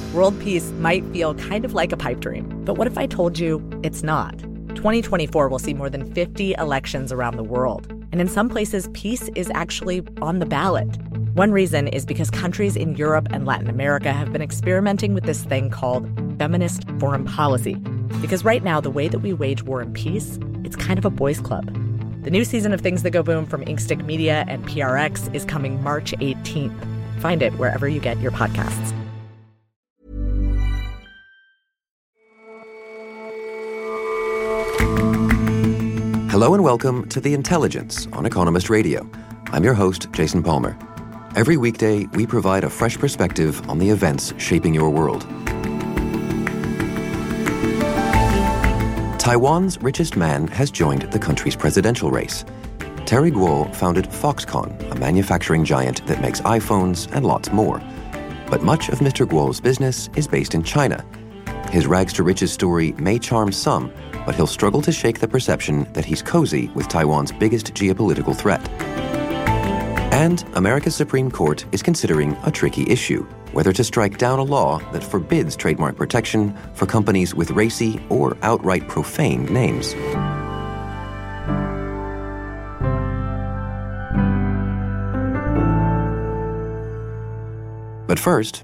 World peace might feel kind of like a pipe dream, but what if I told you it's not? 2024 will see more than 50 elections around the world, and in some places, peace is actually on the ballot. One reason is because countries in Europe and Latin America have been experimenting with this thing called feminist foreign policy. Because right now, the way that we wage war and peace, it's kind of a boys' club. The new season of Things That Go Boom from Inkstick Media and PRX is coming March 18th. Find it wherever you get your podcasts. Hello and welcome to The Intelligence on Economist Radio. I'm your host, Jason Palmer. Every weekday, we provide a fresh perspective on the events shaping your world. Taiwan's richest man has joined the country's presidential race. Terry Guo founded Foxconn, a manufacturing giant that makes iPhones and lots more. But much of Mr. Guo's business is based in China. His rags-to-riches story may charm some, but he'll struggle to shake the perception that he's cozy with Taiwan's biggest geopolitical threat. And America's Supreme Court is considering a tricky issue, whether to strike down a law that forbids trademark protection for companies with racy or outright profane names. But first,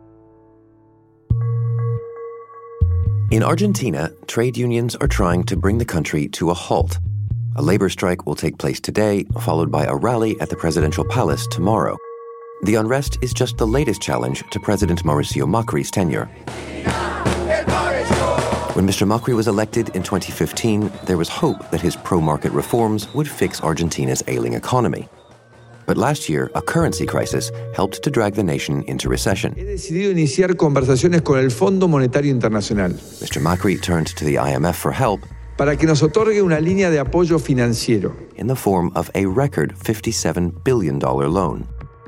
in Argentina, trade unions are trying to bring the country to a halt. A labor strike will take place today, followed by a rally at the presidential palace tomorrow. The unrest is just the latest challenge to President Mauricio Macri's tenure. When Mr. Macri was elected in 2015, there was hope that his pro-market reforms would fix Argentina's ailing economy. But last year, a currency crisis helped to drag the nation into recession. He decidido iniciar conversaciones con el Fondo Monetario Internacional. Mr. Macri turned to the IMF for help para que nos otorgue una línea de apoyo financiero in the form of a record $57 billion loan.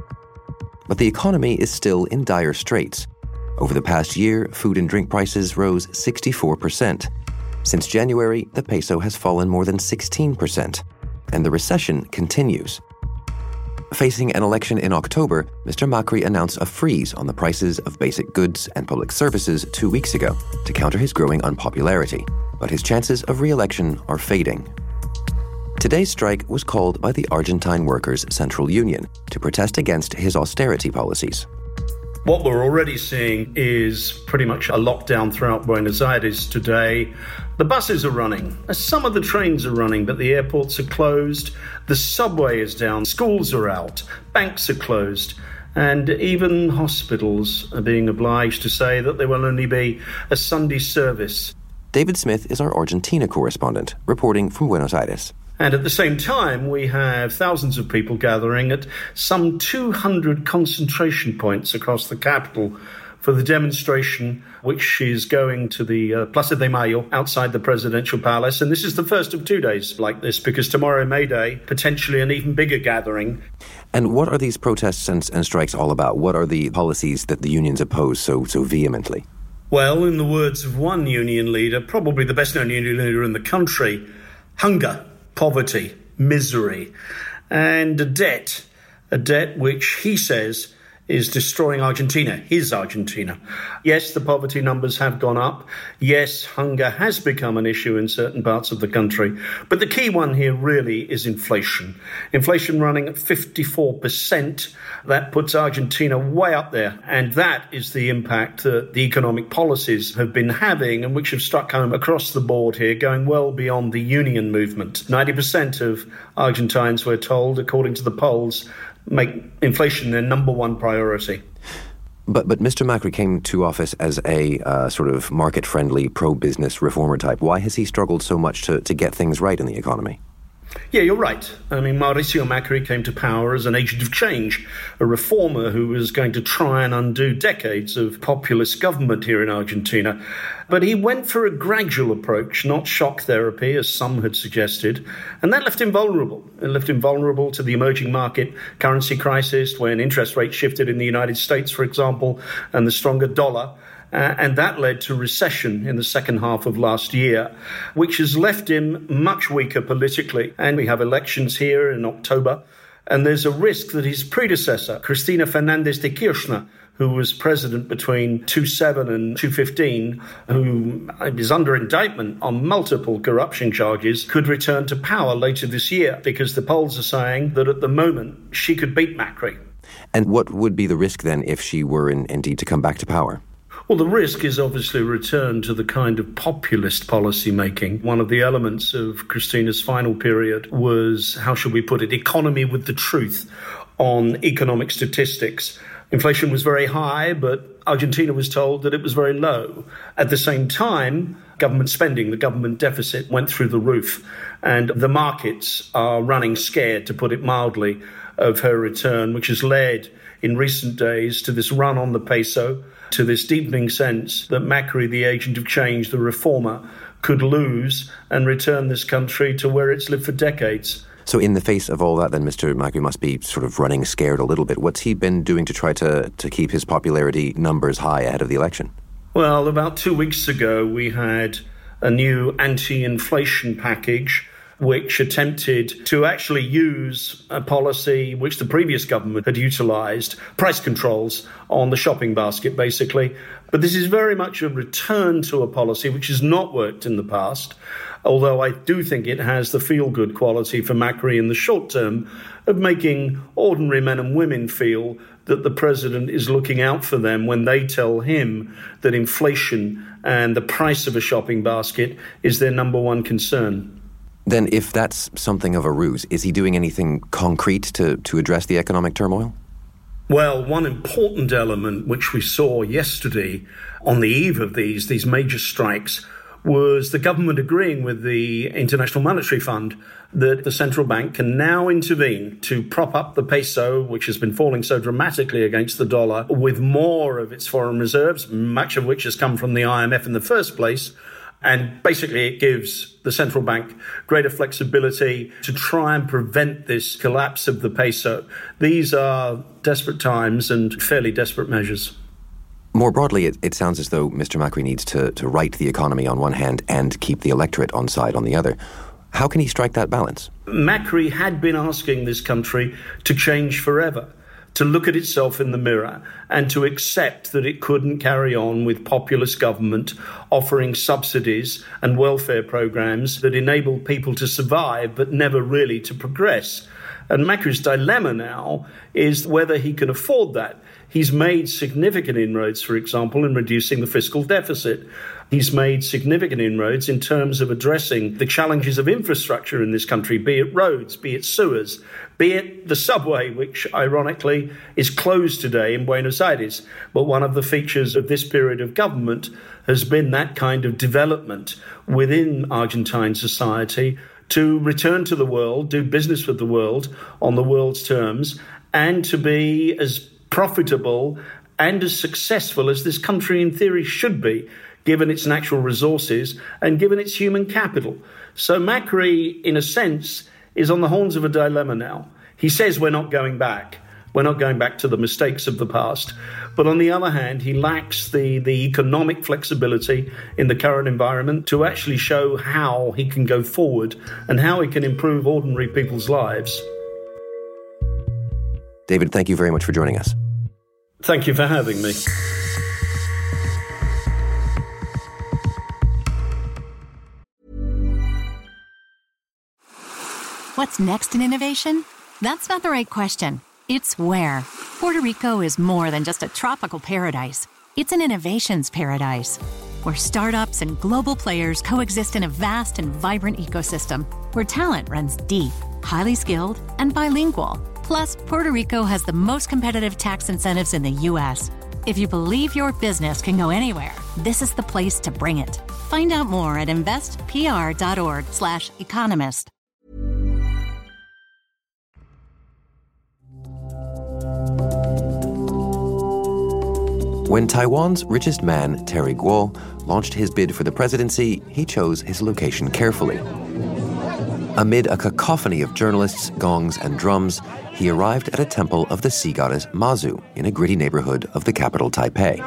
But the economy is still in dire straits. Over the past year, food and drink prices rose 64%. Since January, the peso has fallen more than 16%, and the recession continues. Facing an election in October, Mr. Macri announced a freeze on the prices of basic goods and public services 2 weeks ago to counter his growing unpopularity. But his chances of re-election are fading. Today's strike was called by the Argentine Workers' Central Union to protest against his austerity policies. What we're already seeing is pretty much a lockdown throughout Buenos Aires today. The buses are running. Some of the trains are running, but the airports are closed. The subway is down. Schools are out. Banks are closed. And even hospitals are being obliged to say that there will only be a Sunday service. David Smith is our Argentina correspondent, reporting from Buenos Aires. And at the same time, we have thousands of people gathering at some 200 concentration points across the capital for the demonstration, which is going to the Plaza de Mayo outside the presidential palace. And this is the first of 2 days like this, because tomorrow, May Day, potentially an even bigger gathering. And what are these protests and strikes all about? What are the policies that the unions oppose so vehemently? Well, in the words of one union leader, probably the best-known union leader in the country, hunger, poverty, misery, and a debt which he says is destroying Argentina, his Argentina. Yes, the poverty numbers have gone up. Yes, hunger has become an issue in certain parts of the country. But the key one here really is inflation. Inflation running at 54%. That puts Argentina way up there. And that is the impact that the economic policies have been having and which have struck home across the board here, going well beyond the union movement. 90% of Argentines, we're told, according to the polls, make inflation their number one priority. But Mr. Macri came to office as a sort of market-friendly, pro-business reformer type. Why has he struggled so much to get things right in the economy? Yeah, you're right. I mean, Mauricio Macri came to power as an agent of change, a reformer who was going to try and undo decades of populist government here in Argentina. But he went for a gradual approach, not shock therapy, as some had suggested, and that left him vulnerable. It left him vulnerable to the emerging market currency crisis, when interest rates shifted in the United States, for example, and the stronger dollar. And that led to recession in the second half of last year, which has left him much weaker politically. And we have elections here in October. And there's a risk that his predecessor, Cristina Fernández de Kirchner, who was president between 2007 and 2015, who is under indictment on multiple corruption charges, could return to power later this year, because the polls are saying that at the moment she could beat Macri. And what would be the risk then if she were indeed to come back to power? Well, the risk is obviously a return to the kind of populist policy making. One of the elements of Cristina's final period was, how should we put it, economy with the truth on economic statistics. Inflation was very high, but Argentina was told that it was very low. At the same time, government spending, the government deficit went through the roof. And the markets are running scared, to put it mildly, of her return, which has led in recent days to this run on the peso, to this deepening sense that Macri, the agent of change, the reformer, could lose and return this country to where it's lived for decades. So in the face of all that, then, Mr. Macri must be sort of running scared a little bit. What's he been doing to try to keep his popularity numbers high ahead of the election? Well, about 2 weeks ago, we had a new anti-inflation package which attempted to actually use a policy which the previous government had utilised, price controls on the shopping basket, basically. But this is very much a return to a policy which has not worked in the past, although I do think it has the feel-good quality for Macri in the short term of making ordinary men and women feel that the president is looking out for them when they tell him that inflation and the price of a shopping basket is their number one concern. Then if that's something of a ruse, is he doing anything concrete to address the economic turmoil? Well, one important element which we saw yesterday on the eve of these major strikes was the government agreeing with the International Monetary Fund that the central bank can now intervene to prop up the peso, which has been falling so dramatically against the dollar, with more of its foreign reserves, much of which has come from the IMF in the first place. And basically it gives the central bank greater flexibility to try and prevent this collapse of the peso. These are desperate times and fairly desperate measures. More broadly, it sounds as though Mr. Macri needs to right the economy on one hand and keep the electorate on side on the other. How can he strike that balance? Macri had been asking this country to change forever, to look at itself in the mirror and to accept that it couldn't carry on with populist government offering subsidies and welfare programs that enable people to survive but never really to progress. And Macri's dilemma now is whether he can afford that. He's made significant inroads, for example, in reducing the fiscal deficit. He's made significant inroads in terms of addressing the challenges of infrastructure in this country, be it roads, be it sewers, be it the subway, which ironically is closed today in Buenos Aires. But one of the features of this period of government has been that kind of development within Argentine society to return to the world, do business with the world on the world's terms, and to be as profitable and as successful as this country in theory should be, given its natural resources and given its human capital. So Macri, in a sense, is on the horns of a dilemma now. He says we're not going back. We're not going back to the mistakes of the past. But on the other hand, he lacks the economic flexibility in the current environment to actually show how he can go forward and how he can improve ordinary people's lives. David, thank you very much for joining us. Thank you for having me. What's next in innovation? That's not the right question. It's where. Puerto Rico is more than just a tropical paradise. It's an innovations paradise, where startups and global players coexist in a vast and vibrant ecosystem, where talent runs deep, highly skilled, and bilingual. Plus, Puerto Rico has the most competitive tax incentives in the U.S. If you believe your business can go anywhere, this is the place to bring it. Find out more at investpr.org/economist. When Taiwan's richest man, Terry Guo, launched his bid for the presidency, he chose his location carefully. Amid a cacophony of journalists, gongs, and drums, he arrived at a temple of the sea goddess Mazu in a gritty neighborhood of the capital, Taipei.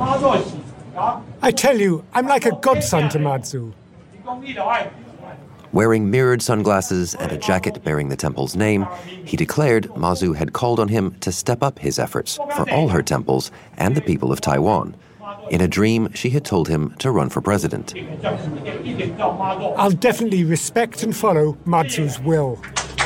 I tell you, I'm like a godson to Mazu. Wearing mirrored sunglasses and a jacket bearing the temple's name, he declared Ma Zhu had called on him to step up his efforts for all her temples and the people of Taiwan. In a dream, she had told him to run for president. I'll definitely respect and follow Ma Zhu's will.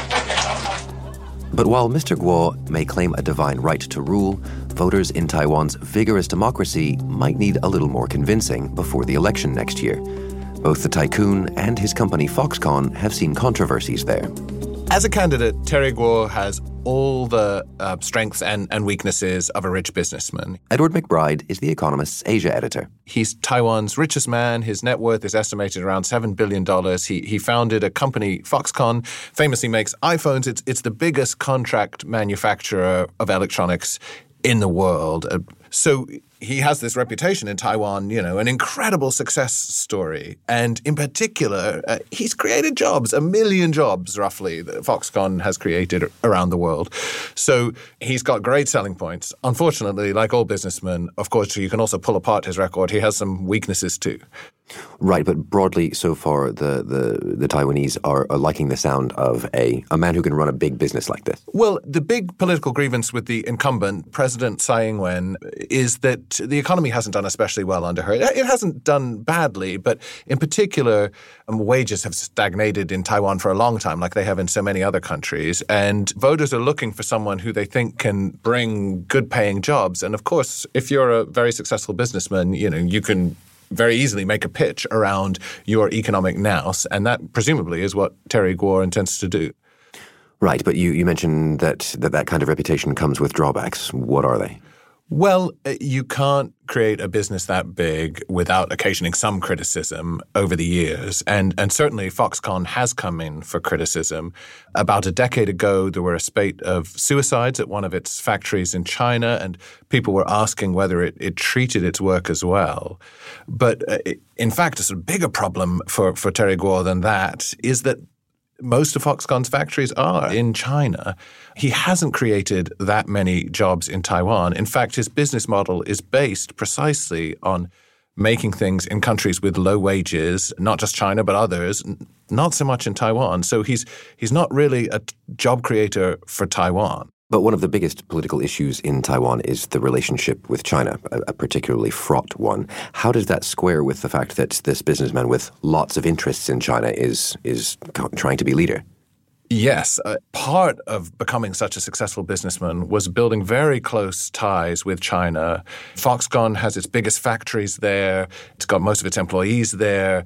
But while Mr. Guo may claim a divine right to rule, voters in Taiwan's vigorous democracy might need a little more convincing before the election next year. Both the tycoon and his company Foxconn have seen controversies there. As a candidate, Terry Guo has all the strengths and weaknesses of a rich businessman. Edward McBride is The Economist's Asia editor. He's Taiwan's richest man. His net worth is estimated around $7 billion. He founded a company, Foxconn, famously makes iPhones. It's the biggest contract manufacturer of electronics in the world. So he has this reputation in Taiwan, an incredible success story. And in particular, he's created jobs, 1 million jobs roughly that Foxconn has created around the world. So he's got great selling points. Unfortunately, like all businessmen, of course, you can also pull apart his record. He has some weaknesses too. Right, but broadly, so far, the Taiwanese are liking the sound of a man who can run a big business like this. Well, the big political grievance with the incumbent, President Tsai Ing-wen, is that the economy hasn't done especially well under her. It hasn't done badly, but in particular, wages have stagnated in Taiwan for a long time, like they have in so many other countries. And voters are looking for someone who they think can bring good-paying jobs. And of course, if you're a very successful businessman, you can very easily make a pitch around your economic nous, and that presumably is what Terry Guo intends to do. Right, but you mentioned that kind of reputation comes with drawbacks. What are they? Well, you can't create a business that big without occasioning some criticism over the years. And certainly Foxconn has come in for criticism. About a decade ago, there were a spate of suicides at one of its factories in China, and people were asking whether it treated its workers well. But in fact, a sort of bigger problem for Terry Guo than that is that most of Foxconn's factories are in China. He hasn't created that many jobs in Taiwan. In fact, his business model is based precisely on making things in countries with low wages, not just China, but others, not so much in Taiwan. So he's not really a job creator for Taiwan. But one of the biggest political issues in Taiwan is the relationship with China, a particularly fraught one. How does that square with the fact that this businessman with lots of interests in China is trying to be leader? Yes. Part of becoming such a successful businessman was building very close ties with China. Foxconn has its biggest factories there. It's got most of its employees there.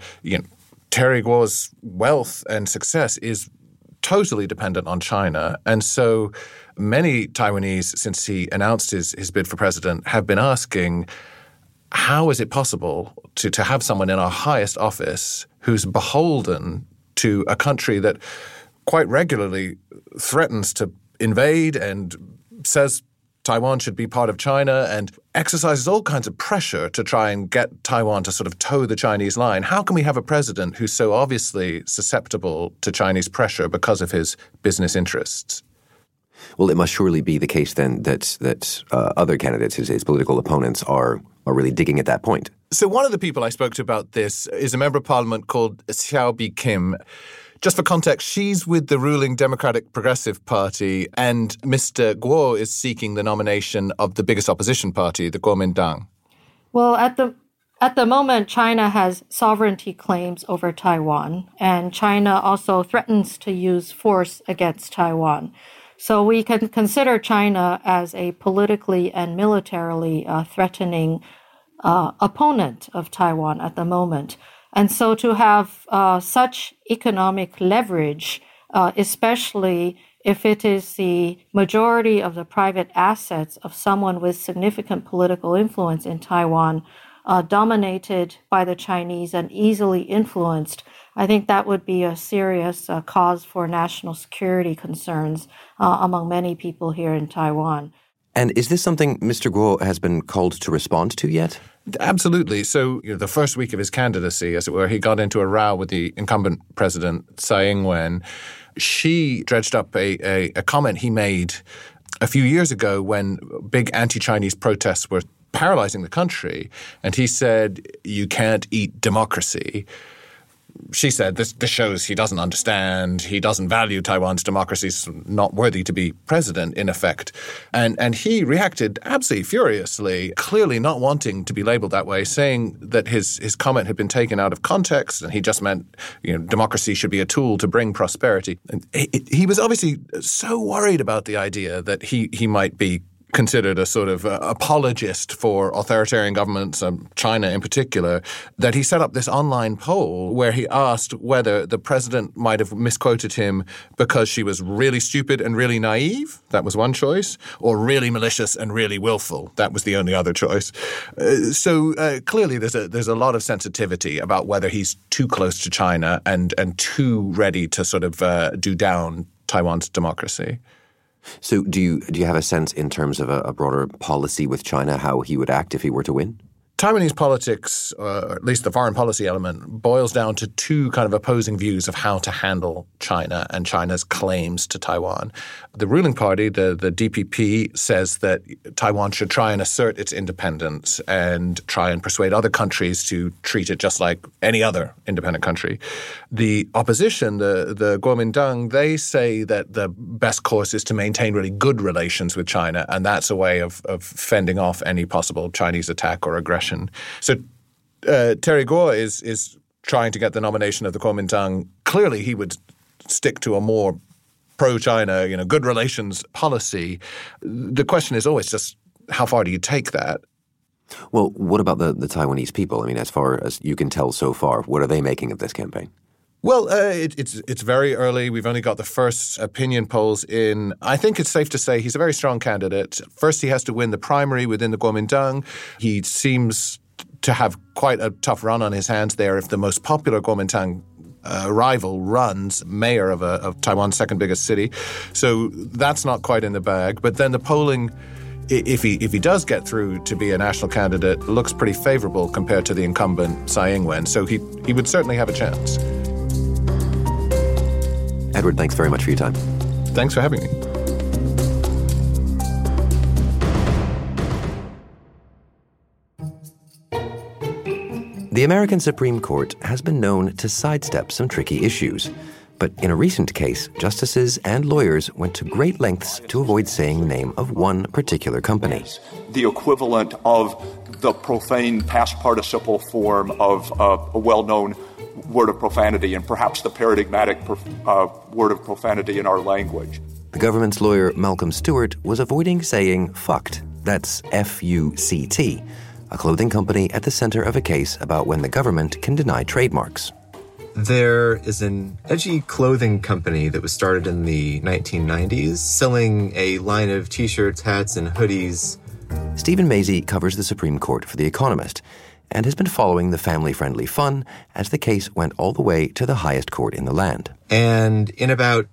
Terry Guo's wealth and success is totally dependent on China. And so many Taiwanese, since he announced his bid for president, have been asking, how is it possible to have someone in our highest office who's beholden to a country that quite regularly threatens to invade and says Taiwan should be part of China and exercises all kinds of pressure to try and get Taiwan to sort of toe the Chinese line? How can we have a president who's so obviously susceptible to Chinese pressure because of his business interests? Well, it must surely be the case then that other candidates, his political opponents, are really digging at that point. So one of the people I spoke to about this is a member of parliament called Xiao Bi Kim. Just for context, she's with the ruling Democratic Progressive Party, and Mr. Guo is seeking the nomination of the biggest opposition party, the Kuomintang. Well, at the moment, China has sovereignty claims over Taiwan, and China also threatens to use force against Taiwan. So we can consider China as a politically and militarily threatening opponent of Taiwan at the moment. And so to have such economic leverage, especially if it is the majority of the private assets of someone with significant political influence in Taiwan, dominated by the Chinese and easily influenced, I think that would be a serious cause for national security concerns among many people here in Taiwan. And is this something Mr. Guo has been called to respond to yet? Absolutely. So the first week of his candidacy, as it were, he got into a row with the incumbent president, Tsai Ing-wen. She dredged up a comment he made a few years ago when big anti-Chinese protests were paralyzing the country. And he said, "You can't eat democracy." she said this shows he doesn't understand, he doesn't value Taiwan's democracy, is not worthy to be president, in effect. And he reacted absolutely furiously, clearly not wanting to be labeled that way, saying that his comment had been taken out of context and he just meant, democracy should be a tool to bring prosperity. And he was obviously so worried about the idea that he might be considered a sort of apologist for authoritarian governments, China in particular, that he set up this online poll where he asked whether the president might have misquoted him because she was really stupid and really naive. That was one choice. Or really malicious and really willful. That was the only other choice. So clearly there's a lot of sensitivity about whether he's too close to China and too ready to sort of do down Taiwan's democracy. So do you have a sense in terms of a broader policy with China, how he would act if he were to win? Taiwanese politics, or at least the foreign policy element, boils down to two kind of opposing views of how to handle China and China's claims to Taiwan. The ruling party, the DPP, says that Taiwan should try and assert its independence and try and persuade other countries to treat it just like any other independent country. The opposition, the Kuomintang, they say that the best course is to maintain really good relations with China, and that's a way of fending off any possible Chinese attack or aggression. So Terry Guo is trying to get the nomination of the Kuomintang. Clearly, he would stick to a more pro-China, good relations policy. The question is always just how far do you take that? Well, what about the Taiwanese people? I mean, as far as you can tell so far, what are they making of this campaign? Well, it's very early. We've only got the first opinion polls in. I think it's safe to say he's a very strong candidate. First, he has to win the primary within the Kuomintang. He seems to have quite a tough run on his hands there if the most popular Kuomintang rival runs mayor of Taiwan's second biggest city. So that's not quite in the bag. But then the polling, if he does get through to be a national candidate, looks pretty favorable compared to the incumbent Tsai Ing-wen. So he would certainly have a chance. Edward, thanks very much for your time. Thanks for having me. The American Supreme Court has been known to sidestep some tricky issues. But in a recent case, justices and lawyers went to great lengths to avoid saying the name of one particular company. The equivalent of the profane past participle form of a well-known word of profanity, and perhaps the paradigmatic word of profanity in our language. The government's lawyer, Malcolm Stewart, was avoiding saying fucked. That's F-U-C-T, a clothing company at the center of a case about when the government can deny trademarks. There is an edgy clothing company that was started in the 1990s, selling a line of T-shirts, hats, and hoodies. Stephen Mazie covers the Supreme Court for The Economist and has been following the family-friendly fun as the case went all the way to the highest court in the land. And in about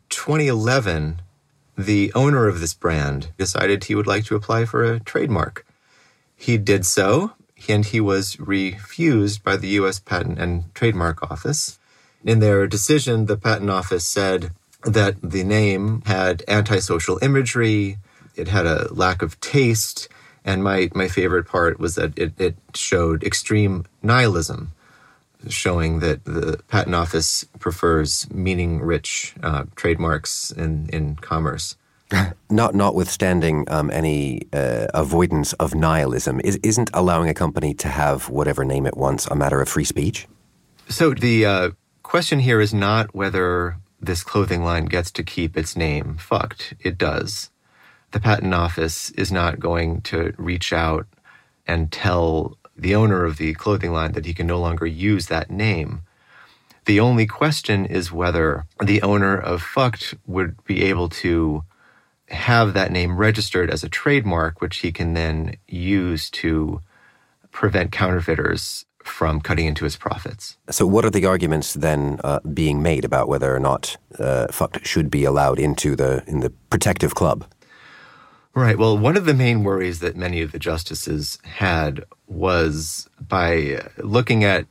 2011, the owner of this brand decided he would like to apply for a trademark. He did so, and he was refused by the U.S. Patent and Trademark Office. In their decision, the Patent Office said that the name had antisocial imagery, it had a lack of taste, and my favorite part was that it showed extreme nihilism, showing that the Patent Office prefers meaning-rich trademarks in commerce. Notwithstanding any avoidance of nihilism, isn't allowing a company to have whatever name it wants a matter of free speech? So the question here is not whether this clothing line gets to keep its name. Fucked. It does. The Patent Office is not going to reach out and tell the owner of the clothing line that he can no longer use that name. The only question is whether the owner of Fucked would be able to have that name registered as a trademark, which he can then use to prevent counterfeiters from cutting into his profits. So what are the arguments then being made about whether or not Fucked should be allowed in the protective club? Right. Well, one of the main worries that many of the justices had was by looking at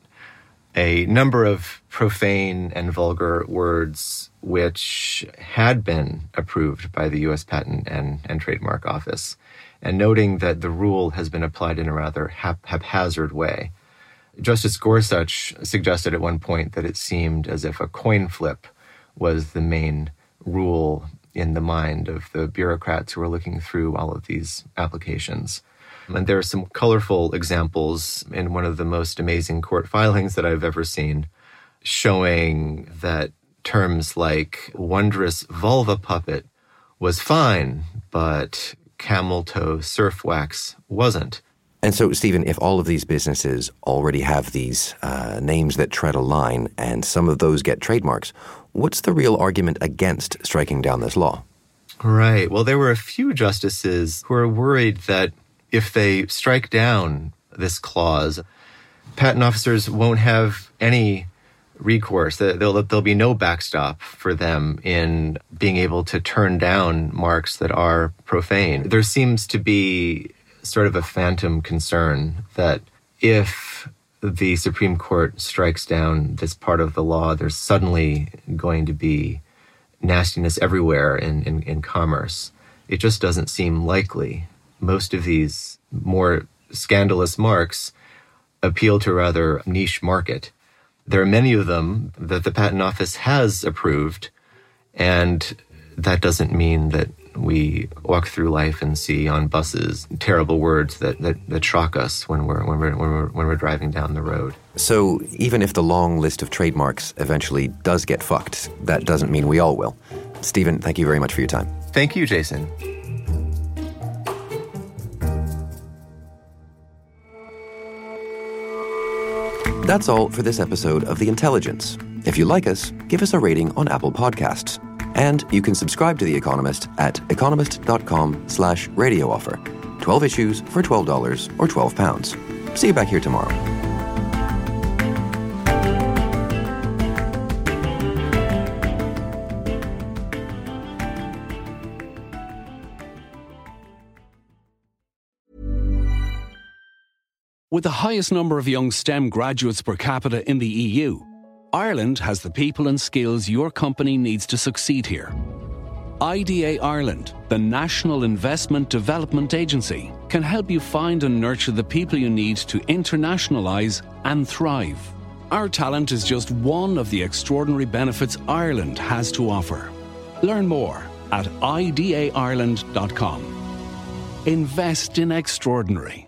a number of profane and vulgar words which had been approved by the U.S. Patent and Trademark Office, and noting that the rule has been applied in a rather haphazard way. Justice Gorsuch suggested at one point that it seemed as if a coin flip was the main rule in the mind of the bureaucrats who were looking through all of these applications. And there are some colorful examples in one of the most amazing court filings that I've ever seen, showing that terms like wondrous vulva puppet was fine, but camel toe surf wax wasn't. And so, Stephen, if all of these businesses already have these names that tread a line and some of those get trademarks, what's the real argument against striking down this law? Right. Well, there were a few justices who are worried that if they strike down this clause, patent officers won't have any recourse. There'll be no backstop for them in being able to turn down marks that are profane. There seems to be sort of a phantom concern that if the Supreme Court strikes down this part of the law, there's suddenly going to be nastiness everywhere in commerce. It just doesn't seem likely. Most of these more scandalous marks appeal to a rather niche market. There are many of them that the Patent Office has approved, and that doesn't mean that we walk through life and see on buses terrible words that shock us when we're driving down the road. So even if the long list of trademarks eventually does get fucked, that doesn't mean we all will. Stephen, thank you very much for your time. Thank you, Jason. That's all for this episode of The Intelligence. If you like us, give us a rating on Apple Podcasts. And you can subscribe to The Economist at economist.com/radio offer. 12 issues for $12 or £12. See you back here tomorrow. With the highest number of young STEM graduates per capita in the EU, Ireland has the people and skills your company needs to succeed here. IDA Ireland, the National Investment Development Agency, can help you find and nurture the people you need to internationalise and thrive. Our talent is just one of the extraordinary benefits Ireland has to offer. Learn more at idaireland.com. Invest in extraordinary.